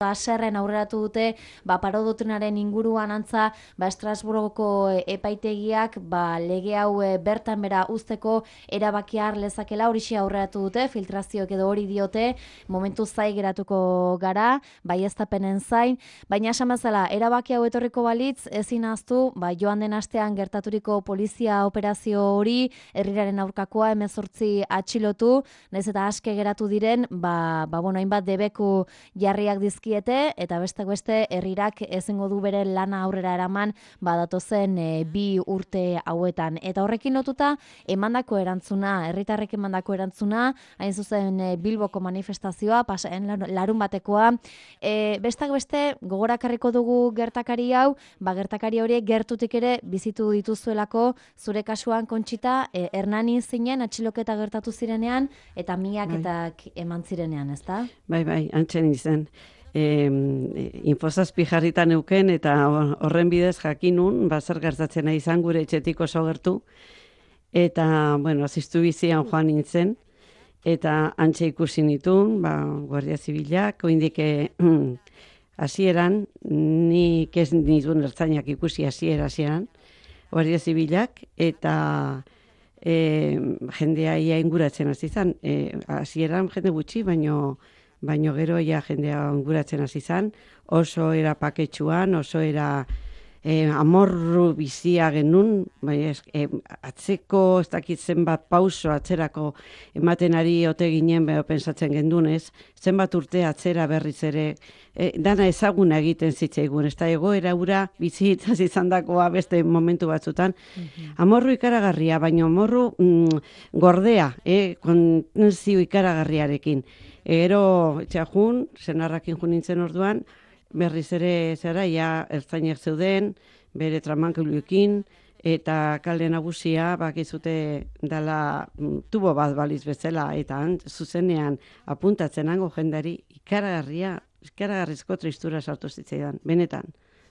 Haserren aurreratu dute, parodotunaren inguruan antza, Estrasburgoko epaitegiak lege hau bertan bera uzteko erabakia har lezakela, horixe aurreratu dute, filtrazioek edo hori diote, momentu zai geratuko gara, baieztapenen zain, baina esan bezala, erabaki hau etorriko balitz, ezin ahaztu, joan den astean gertaturiko polizia operazio hori, herriraren aurkakoa 18 atxilotu, nahiz eta aske geratu diren, hainbat debeku jarriak dizki eta beste herrirak ezingo du bere lana aurrera eraman datozen 2 urte hauetan. Eta horrekin lotuta emandako erantzuna, herritarrek emandako erantzuna, hain zuzen Bilboko manifestazioa, pasaen larun batekoa. Bestak beste, gogorakarriko dugu gertakari hau, gertakari horiek gertutik ere bizitu dituzuelako, zure kasuan Kontxita, Hernani zinen atxiloketa gertatu zirenean, eta miaketak eman zirenean, ezta? Bai, antzen izen. Infozazpi jarritan euken eta horren bidez jakinun, zer gertatzen nahi izan gure etxetik oso gertu. Eta, aziztu bizian joan nintzen, eta antxe ikusi nitun, Guardia Zibilak, oindik hasieran, nik ez nituen ertzainak ikusi hasieran, Guardia Zibilak, eta jendea ia inguratzen hasi izan. Hasieran jende gutxi, baino gero jendea inguratzen hasi izan, oso era paketsuan, oso era amorru bizia genuen, atzeko ez dakit zenbat pauso atzerako ematen ari ote ginen pentsatzen gendunez, zenbat urte atzera berriz ere, dana ezaguna egiten zitzaigun, ez da egoera ura bizitzaz izan dakoa beste momentu batzutan. Amorru ikaragarria, baina amorru gordea, kontzio ikaragarriarekin. Ero txajun, senarrakin jun nintzen orduan, berriz ere ertzainek zeuden, bere tramankiluekin, eta kalde nagusia bakizute dela tubo bat baliz bezala, eta zuzenean apuntatzen hango jendari ikaragarrizko tristura sartu zitzaidan, benetan.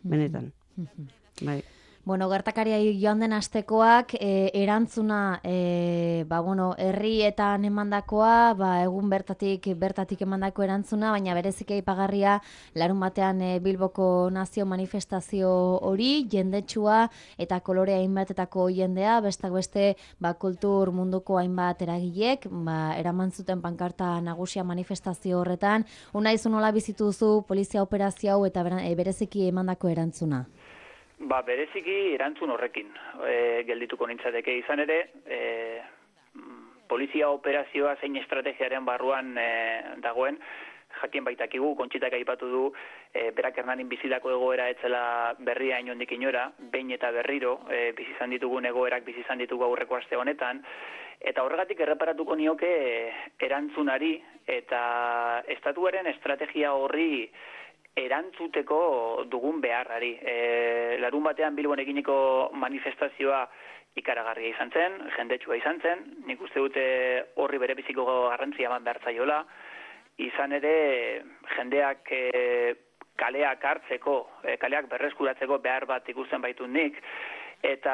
Bai. Gertakaria joan den astekoak, erantzuna, herrietan emandakoa, egun bertatik emandako erantzuna, baina berezik aipagarria larun batean Bilboko nazio manifestazio hori, jendetsua eta kolore hainbatetako jendea, bestak beste kultur munduko hainbat eragilek, eraman zuten pankarta nagusia manifestazio horretan. Unai, zu nola bizitu duzu polizia operazio hau eta bereziki emandako erantzuna? Bereziki erantzun horrekin geldituko nintzateke izan ere, polizia operazioa zein estrategiaren barruan dagoen, jakin baitakigu, Kontxitak aipatu du, berak Hernanin bizitako egoera etzela berria inondik inora, behin eta berriro, bizizan ditugun egoerak bizizan ditugu aurreko aste honetan, eta horregatik erreparatuko nioke erantzunari eta estatuaren estrategia horri erantzuteko dugun beharrari. Larun batean Bilbon eginiko manifestazioa ikaragarria izan zen, jendetsua izan zen, nik uste dute horri bere biziko garrantzia eman behar zaiola, izan ere jendeak kaleak hartzeko, kaleak berreskuratzeko behar bat ikusten baitu nik, eta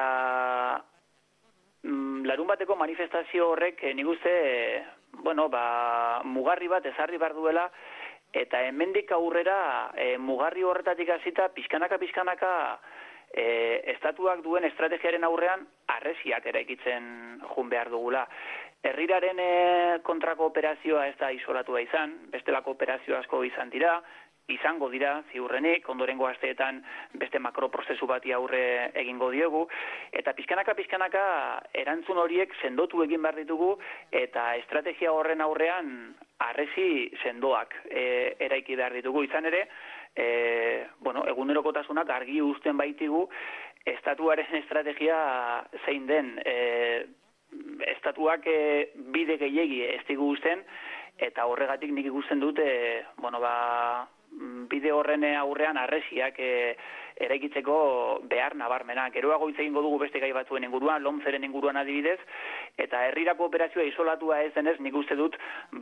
larun bateko manifestazio horrek nik uste, mugarri bat ezarri behar duela, eta hemendik aurrera mugarri horretatik hasita pixkanaka estatuak duen estrategiaren aurrean harresiak eraikitzen joan behar dugula. Herriraren kontrako operazioa ez da isolatua izan, bestelako operazio asko izango dira, ziurrenik, ondorengo asteetan beste makroprozesu bati aurre egingo diogu, eta pixkanaka erantzun horiek sendotu egin behar ditugu, eta estrategia horren aurrean harresi sendoak eraiki behar ditugu. Izan ere, egunerokotasunak argi uzten baitigu, estatuaren estrategia zein den, estatuak bide gehiegi ez digu uzten, eta horregatik nik ikusten dute, bide horren aurrean harresiak eraikitzeko behar nabarmenak. Geroago hitz egingo dugu beste gai batzuen inguruan, Lomceren inguruan adibidez, eta herrirako operazioa isolatua ez denez, nik uste dut,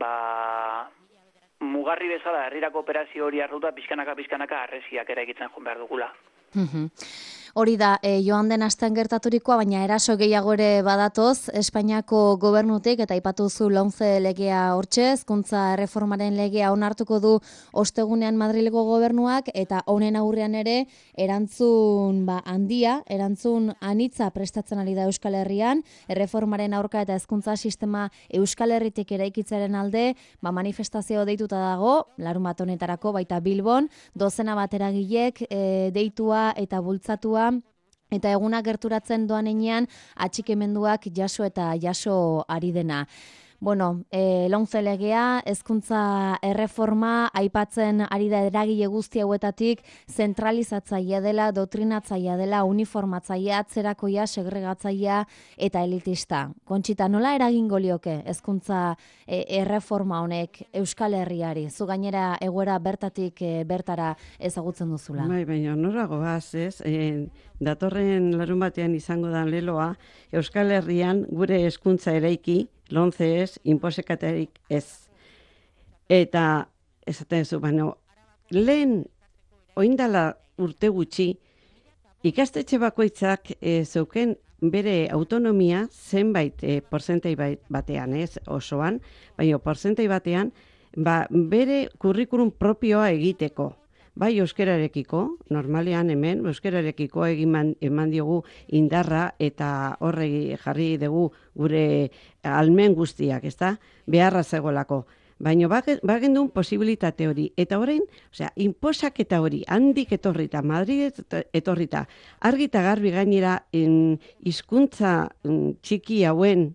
mugarri bezala herrirako operazio hori hartuta pixkanaka harresiak eraikitzen joan behar dugula. Hori da, joan den astean gertaturikoa, baina eraso gehiago ere badatoz, Espainiako gobernutik, eta aipatu zu lomce legea hortxe, hezkuntza erreformaren legea onartuko du ostegunean Madrilgo gobernuak, eta honen aurrean ere erantzun handia, erantzun anitza prestatzen ari da Euskal Herrian, erreformaren aurka eta hezkuntza sistema Euskal Herritik eraikitzaren alde, manifestazio deituta dago, larunbat honetarako baita Bilbon, dozena bat eragilek deitua eta bultzatua, eta eguna gerturatzen doan enean atxikemenduak jaso eta jaso ari dena. Bueno, lomce legea, hezkuntza erreforma aipatzen ari da eragile guzti hauetatik zentralizatzailea dela, doktrinatzailea dela, uniformatzailea, atzerakoia, segregatzailea eta elitista. Kontxita, nola eragingo lioke hezkuntza erreforma honek Euskal Herriari? Zu gainera egoera bertatik bertara ezagutzen duzula. Bai, baina norago ez? Datorren larun batean izango da leloa, Euskal Herrian gure hezkuntza eraiki, lomce ez, inposekaterik ez. Eta, esaten zu, lehen oindala urte gutxi, ikastetxe bakoitzak zeuken bere autonomia zenbait porzentai batean, ez osoan, baina porzentai batean, bere kurrikulum propioa egiteko. Bai euskerarekiko, normalean hemen, euskerarekiko eman diogu indarra eta horregi jarri dugu gure almen guztiak, ezta? Beharra zegoelako. Baina bagendun posibilitate hori. Eta orain, inposaketa hori, handik etorrita, Madrid etorrita, argita garbi gainera hizkuntza txiki hauen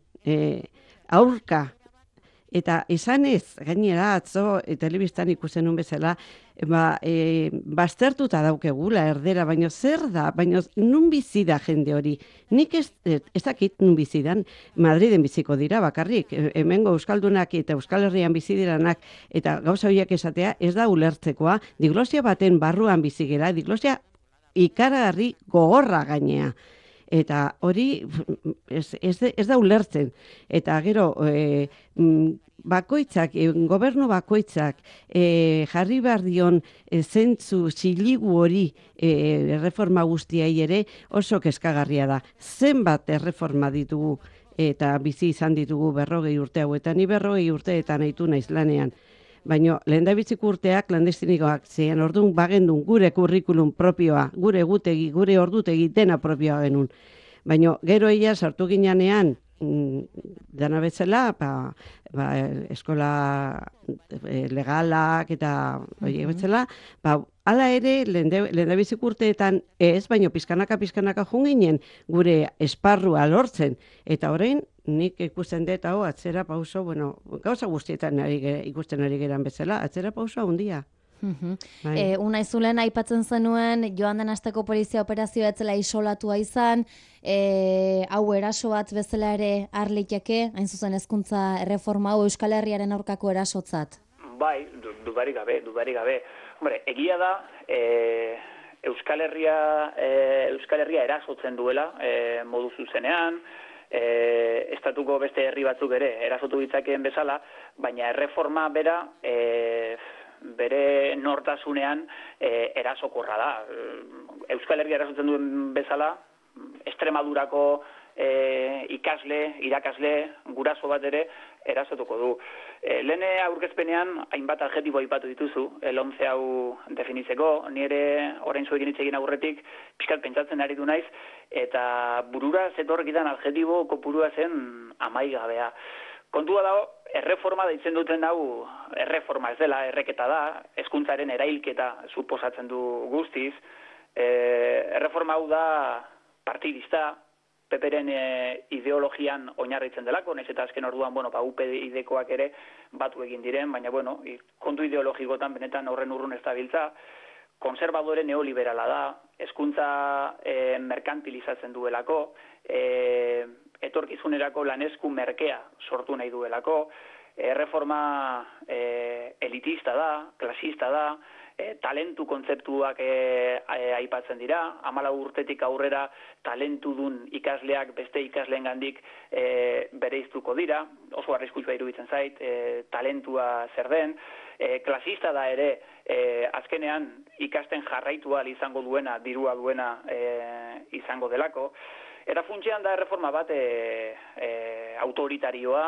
aurka, eta esanez, gainera atzo telebistan ikusten nun bezala, baztertuta daukegula erdera, baina zer da, baina nun bizi da jende hori. Nik ez dakit nun bizi dan, Madriden biziko dira bakarrik, hemengo euskaldunak eta Euskal Herrian bizi diranak, eta gauza horiek esatea ez da ulertzekoa, diglosia baten barruan bizi gera, diglosia ikaragarri gogorra gainea. Eta hori ez da ulertzen. Eta gero, bakoitzak, gobernu bakoitzak jarri behar dion zentzu ziligu hori erreforma guztiai ere oso kezkagarria da. Zenbat erreforma ditugu eta bizi izan ditugu 40 urte hauetan, ni 40 urteetan nahitu naiz lanean. Baina lehendabiziko urteak klandestinikoak zean, orduan bagendun gure kurrikulum propioa, gure egutegi, gure ordutegi dena propioa genuen. Baina gero ia sartu ginean dana betzela, eskola legalak eta horiek betzela, hala ere lehendabiziko urteetan ez, baina pizkanaka junginen gure esparrua lortzen. Eta orain, nik ikusten dut hau atzera pauso, gauza guztietan ikusten ari geran bezala, atzera pauso handia. Unai Zulen aipatzen zenuen, joan den asteko polizia operazioa etzela isolatua izan, hau eraso bat bezala ere har liteke, hain zuzen hezkuntza erreforma hau Euskal Herriaren aurkako erasotzat. Bai, dudarik gabe. Hombre, egia da, Euskal Herria erasotzen duela, modu zuzenean, estatuko beste herri batzuk ere erasotu ditzakeen bezala, baina erreforma bera bere nortasunean erasokorra da. Euskal Herria erasotzen duen bezala, Extremadurako irakasle, guraso bat ere erasotuko du. Lehen aurkezpenean hainbat adjektibo aipatu dituzu, lomce hau definitzeko, ni ere orain zuekin hitz egin aurretik pixkat pentsatzen aritu naiz, eta burura zetorrekidan adjektibo kopurua zen amaigabea. Kontua dago, erreforma deitzen duten hau, erreforma ez dela, erreketa da, hezkuntzaren erailketa suposatzen du guztiz. Erreforma hau da partidista, PPren ideologian oinarritzen delako, nahiz eta azken orduan, UPyD-koak ere batu egin diren, baina, kontu ideologikotan benetan horren urrun ez dabiltza, konservadore neoliberala da, hezkuntza merkantilizatzen duelako, etorkizunerako lanesku merkea sortu nahi duelako, erreforma elitista da, klasista da, talentu kontzeptuak aipatzen dira, 14 urtetik aurrera talentudun ikasleak beste ikasleengandik bereiztuko dira, oso arriskutsua iruditzen zait, talentua zer den, klasista da ere, azkenean ikasten jarraitu ahal izango duena, dirua duena izango delako, eta funtsean da erreforma bat autoritarioa,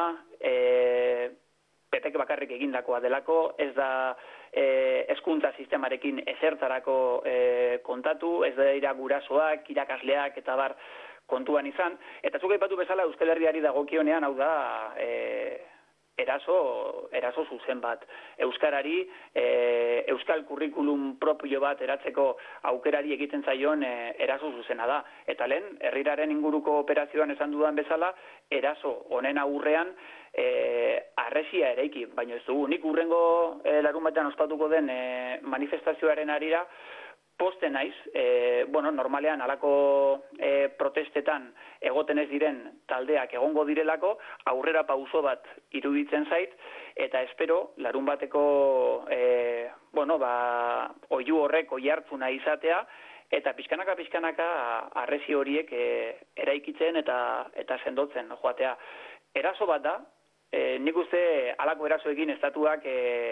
PPk bakarrik egindakoa delako, ez da hezkuntza sistemarekin ezertarako kontatu, ez da dira gurasoak, irakasleak eta bar kontuan izan, eta zuk aipatu bezala Euskal Herriari dagokionean hau da eraso zuzen bat. Euskarari, euskal kurrikulum propio bat eratzeko aukerari egiten zaion eraso zuzena da. Eta lehen, herriraren inguruko operazioan esan dudan bezala, eraso honen aurrean harresia eraiki, baina ez dugu. Nik urrengo larun batean ospatuko den manifestazioaren arira, poste naiz, normalean halako protestetan egoten ez diren taldeak egongo direlako, aurrera pauso bat iruditzen zait, eta espero larun bateko oihu horrek oihartzuna izatea, eta pixkanaka harresi horiek eraikitzen eta sendotzen joatea. Eraso bat da, nik uste halako erasoekin estatuak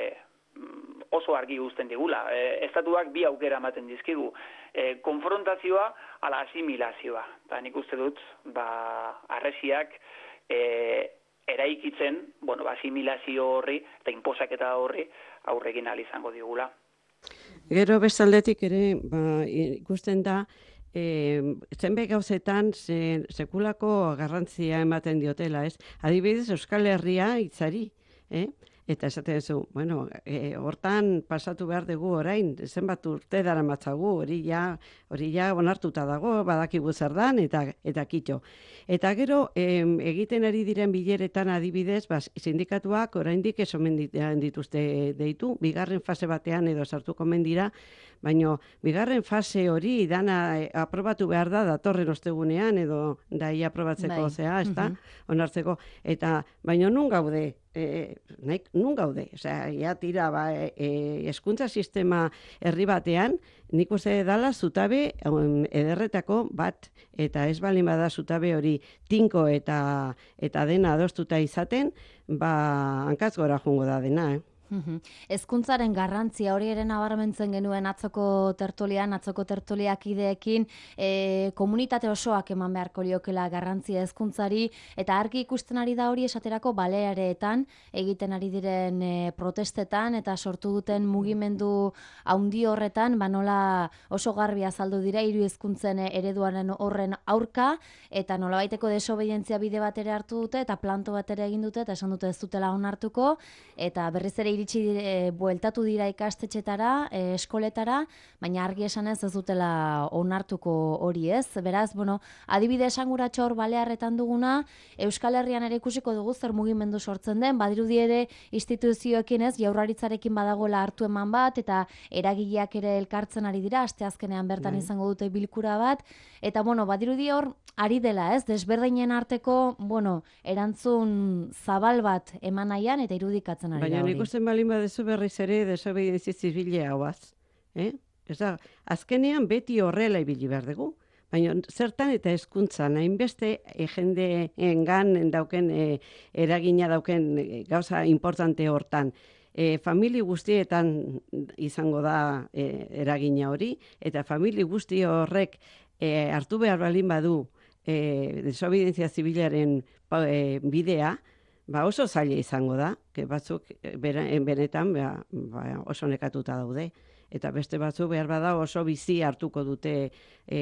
oso argi uzten digula. Estatuak bi aukera ematen dizkigu. Konfrontazioa ala asimilazioa. Eta nik uste dut, harresiak eraikitzen, asimilazio horri eta inposaketa horri aurrekin ahal izango digula. Gero bestaldetik ere, ikusten da, zenbait gauzetan sekulako garrantzia ematen diotela, ez? Adibidez, Euskal Herria hitzari, eta esaten zu, hortan pasatu behar dugu orain, zenbat urte daramatzagu, hori ja onartuta dago, badakigu zer dan, eta kitxo. Eta gero, egiten ari diren bileretan adibidez, sindikatuak oraindik ez omen dituzte deitu, bigarren fase batean edo sartuko omen dira, baina bigarren fase hori dana aprobatu behar da datorren ostegunean edo dai aprobatzeko ezta, onartzeko. Eta baina nun gaude? Nun gaude? Osea, ja tira, hezkuntza sistema herri batean, nik uste dala zutabe ederretako bat, eta ez balin bada zutabe hori tinko eta dena adostuta izaten, hankaz gora joango da dena, Hezkuntzaren garrantzia hori ere nabarmentzen genuen atzoko tertuliak ideekin, komunitate osoak eman beharko liokela garrantzia hezkuntzari, eta argi ikusten ari da hori esaterako Baleareetan egiten ari diren protestetan eta sortu duten mugimendu handi horretan, nola oso garbi azaldu dira hiru hezkuntzen ereduaren horren aurka, eta nolabaiteko desobedientzia bide bat ere hartu dute eta planto bat ere egin dute eta esan dute ez dutela onartuko, eta berriz ere iritsi bueltatu dira ikastetxetara, eskoletara, baina argi esanez ez dutela onartuko hori ez. Beraz, adibide esanguratxo hor Balearretan duguna, Euskal Herrian ere ikusiko dugu zer mugimendu sortzen den, badirudi ere instituzioekin ez, Jaurlaritzarekin badagoela hartu eman bat, eta eragileak ere elkartzen ari dira, asteazkenean bertan izango dute bilkura bat, eta badirudi hor ari dela ez, desberdinen arteko, erantzun zabal bat eman nahian eta irudikatzen ari da hori. Baina nik usten balin badezu berriz ere desobedientzia zibilea hauaz. Azkenean beti horrela ibili behar dugu. Baina zertan eta hezkuntzan hainbeste jendeengan dauken eragina dauken gauza importante hortan. Famili guztietan izango da eragina hori, eta famili guzti horrek hartu behar balin badu desobedientzia zibilaren bidea, oso zaila izango da, batzuk benetan oso nekatuta daude. Eta beste batzuk behar bada oso bizi hartuko dute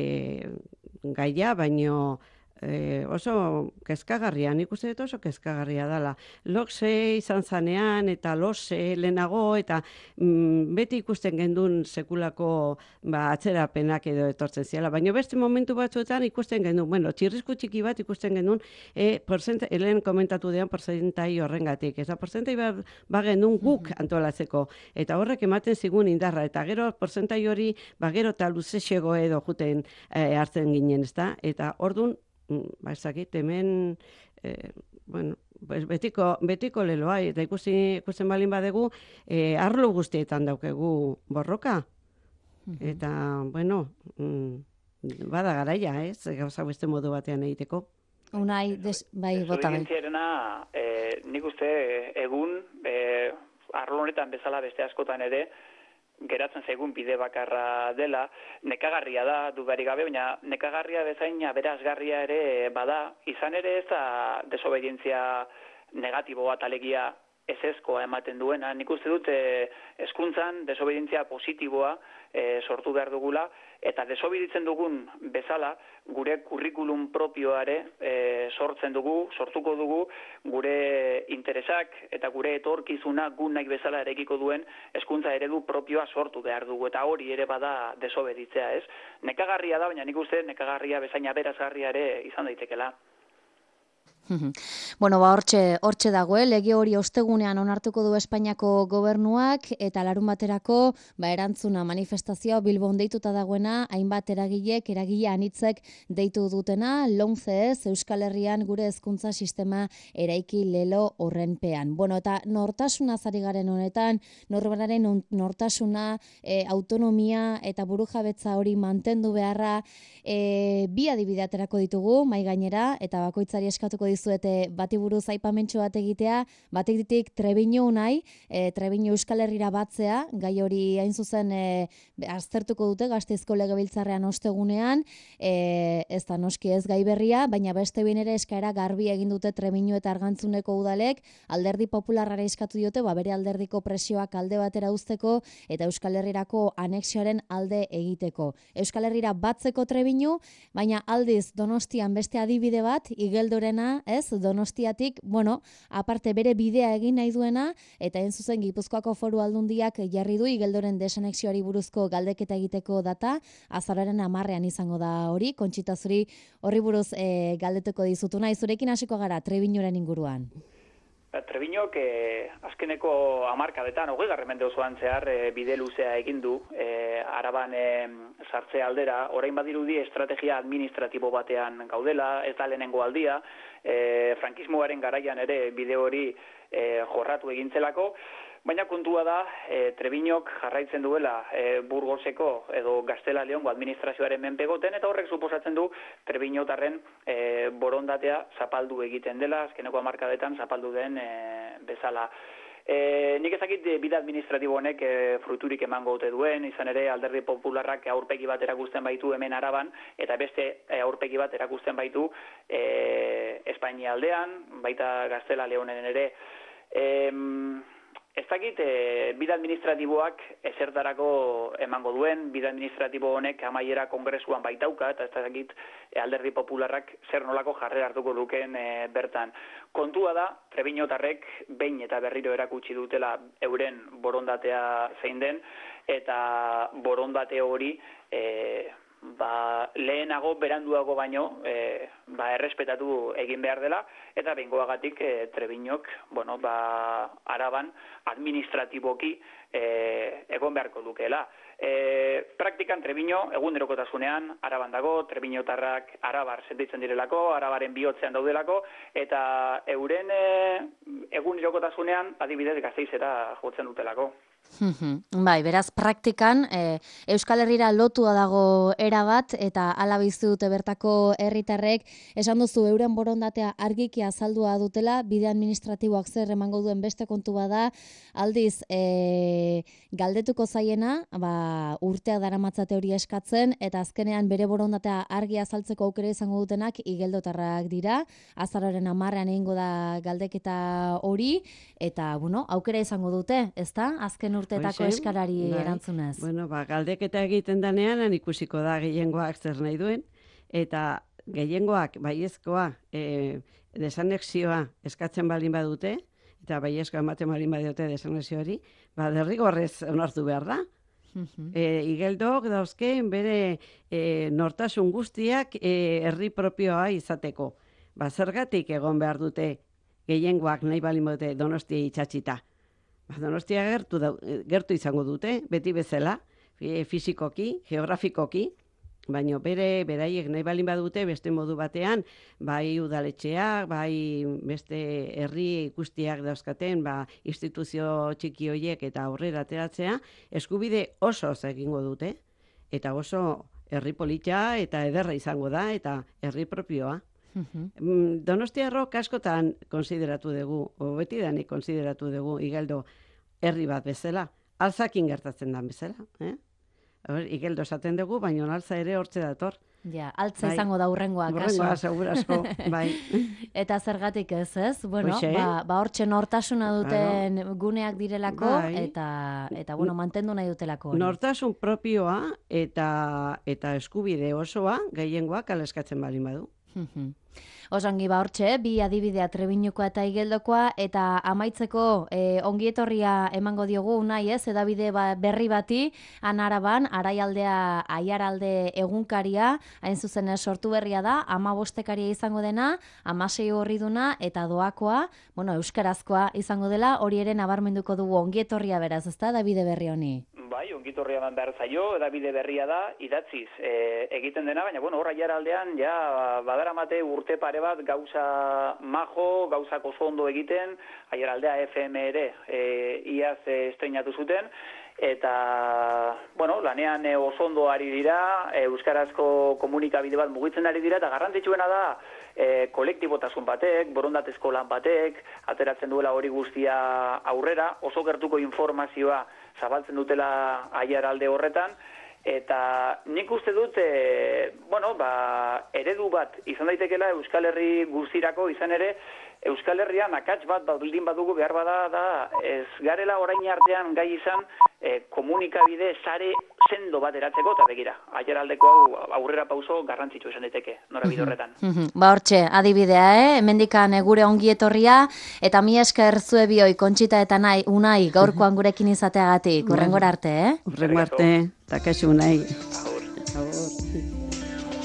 gaia, baino oso kezkagarria, nik uste dut oso kezkagarria dela. Lokse izan zanean eta lose lehenago, eta beti ikusten gendun sekulako atzerapenak edo etortzen ziala. Baina beste momentu batzuetan ikusten gendun, txirrizku txiki bat ikusten gendun, lehen komentatu dean porzentai horrengatik. Eta porzentai bagendun guk antolatzeko. Eta horrek ematen zigun indarra. Eta gero porzentai hori, gero eta luzexego edo juten hartzen ginen, ezta? Eta orduan, ezakit, hemen, betiko leloa, eta ikusten balin badegu, arlo guztietan daukegu borroka. Eta, bueno, bada garaia, ez? Gauza beste modu batean egiteko. Unai, bai, bota bai. Desobedientziarena, nik uste egun, arlo honetan bezala beste askotan ere, geratzen zaigun bide bakarra dela, nekagarria da, dudarik gabe, baina nekagarria bezain aberasgarria ere bada, izan ere ez da desobedientzia negatibo bat alegia ezezkoa ematen duena. Nik uste dut hezkuntzan desobedientzia positiboa sortu behar dugula, eta desobeditzen dugun bezala gure kurrikulum propioare sortuko dugu gure interesak eta gure etorkizuna gu nahi bezala erekiko duen hezkuntza eredu propioa sortu behar dugu, eta hori ere bada desobeditzea, ez? Nekagarria da, baina nik uste nekagarria bezain aberasgarria ere izan daitekela. Bueno, hortxe dagoe, lege hori ostegunean onartuko du Espainiako gobernuak, eta larunbaterako erantzuna manifestazioa Bilbon deituta dagoena, hainbat eragile anitzek deitu dutena, LOMCE Euskal Herrian gure hezkuntza sistema eraiki lelo horrenpean. Bueno, eta nortasuna zari garen honetan, norberaren nortasuna, autonomia eta burujabetza hori mantendu beharra, bi adibide aterako ditugu, mai gainera, eta bakoitzari eskatuko dizuete bati buruz aipamentxo bat egitea, batetik Trebiño Unai, Trebiño Euskal Herrira batzea, gai hori hain zuzen aztertuko dute Gasteizko Legebiltzarrean ostegunean, ez da noski ez gai berria, baina beste behin ere eskaera garbi egin dute Trebiño eta Argantzuneko udalek, Alderdi Popularrara eskatu diote, bere alderdiko presioak alde batera uzteko eta Euskal Herrirako anexioaren alde egiteko. Euskal Herrira batzeko Trebiño, baina aldiz Donostian beste adibide bat, Igeldorena, ez, Donostiatik, bueno, aparte bere bidea egin nahi duena, eta hain zuzen Gipuzkoako Foru Aldundiak jarri du Igeldoren desanexioari buruzko galdeketa egiteko data, azaroaren 10ean izango da hori, Kontxita zuri horri buruz galdetuko dizutu nahi, zurekin hasiko gara Trebiñoren inguruan. Trebiñok azkeneko 10 20. Mende osoan zehar bide luzea egin du Araban sartzea aldera, orain badirudi estrategia administratibo batean gaudela, ez da lehenengo aldia, frankismoaren garaian ere bide hori jorratu egintzelako, baina kontua da Trebiñok jarraitzen duela Burgoseko edo Gaztela Leongo administrazioaren menpegoten, eta horrek suposatzen du Trebiñotarren borondatea zapaldu egiten dela, azkeneko 10 zapaldu den bezala. Nik ezakit bide administratibo honek fruiturik emango ote duen, izan ere Alderdi Popularrak aurpegi bat erakusten baitu hemen Araban, eta beste aurpegi bat erakusten baitu Espainia aldean, baita Gaztela Leonen ere. Ez dakit, bide administratiboak ezertarako emango duen, bide administratibo honek amaiera kongresuan baitauka, eta ez dakit Alderdi Popularrak zer nolako jarrera hartuko duken bertan. Kontua da, Trebiñotarrek behin eta berriro erakutsi dutela euren borondatea zein den, eta borondate hori lehenago, beranduago baino, errespetatu egin behar dela, eta behingoagatik Trebiñok, Araban administratiboki egon beharko dukeela. Praktikan Trebiño egunerokotasunean Araban dago, Trebiñotarrak Arabar sentitzen direlako, Arabaren bihotzean daudelako, eta euren egunerokotasunean adibidez Gasteizera jotzen dutelako. Bai, beraz praktikan Euskal Herrira lotua dago erabat, eta hala bizi dute bertako herritarrek. Esan duzu euren borondatea argiki azaldua dutela, bide administratiboak zer emango duen beste kontu bada, aldiz galdetuko zaiena, urteak daramatzate hori eskatzen, eta azkenean bere borondatea argi azaltzeko aukera izango dutenak igeldotarrak dira. Azaroaren 10ean egingo da galdeketa hori, eta aukera izango dute, ezta? Azken urteetako eskarari erantzunez. Galdeketa egiten danean ikusiko da gehiengoak zer nahi duen, eta gehiengoak baiezkoa desanexioa eskatzen baldin badute, eta baiezkoa ematen baldin badiote desanexioari, derrigorrez onartu behar da. Igeldok dauzken bere nortasun guztiak herri propioa izateko. Zergatik egon behar dute gehiengoak nahi baldin badute Donostia itxatxita. Donostia gertu izango dute, beti bezala, fizikoki, geografikoki, baino beraiek nahi balin badute beste modu batean, bai udaletxeak, bai beste herri guztiak dauzkaten, instituzio txiki horiek eta aurrera ateratzea, eskubide oso egingo dute, eta oso herri polita eta ederra izango da, eta herri propioa. Donostiarrok askotan konsideratu dugu, betidanik konsideratu dugu, Igeldo herri bat bezala, Alzakin gertatzen da bezala. Igeldo esaten dugu, baina Altza ere hortze dator. Ja, altza izango da urrengoa, kaso. Urrengoa, segurasko, bai. Eta zergatik ez? Bueno, hortxe nortasuna duten guneak direlako, eta mantendu nahi dutelako. Nortasun propioa eta eskubide osoa, gehiengoak aleskatzen balin badu. Osongi hortxe, bi adibidea Trebiñukoa eta Igeldokoa, eta amaitzeko ongietorria emango diogu Unai, edabide berri bati, Anaraban, Araialdea Aiaralde egunkaria, hain zuzen sortu berria da, 15 izango dena, 16 horriduna, eta doakoa, euskarazkoa izango dela, hori ere nabarmenduko dugu ongietorria beraz, ezta, edabide berri honi? Bai, ongitorria eman behar zaio, edabide berria da, idatziz egiten dena, baina, hor Aiaraldean, ja, badaramate urte pare bat gauza majo, gauzak oso ondo egiten, Aiaraldea FM ere iaz estreinatu zuten, eta, lanean oso ondo ari dira, euskarazko komunikabide bat mugitzen ari dira, eta garrantzitsuena da, kolektibotasun batek, borondatezko lan batek, ateratzen duela hori guztia aurrera, oso gertuko informazioa zabaltzen dutela Aiaralde horretan, eta nik uste dut, eredu bat izan daitekela Euskal Herri guztirako, izan ere, Euskal Herrian akats bat baldin badugu behar bada da, ez garela orain artean gai izan komunikabide sare sendo bat eratzeko, eta begira, Aiaraldeko aurrera pauso garrantzitsu izan daiteke, norabide horretan. Hortxe, adibidea, hemendikan gure ongietorria, eta mi esker zue bioi, Kontxita eta Unai, gaurkoan gurekin izateagatik, urrengora arte, Urrengo arte, eta kaixo Unai.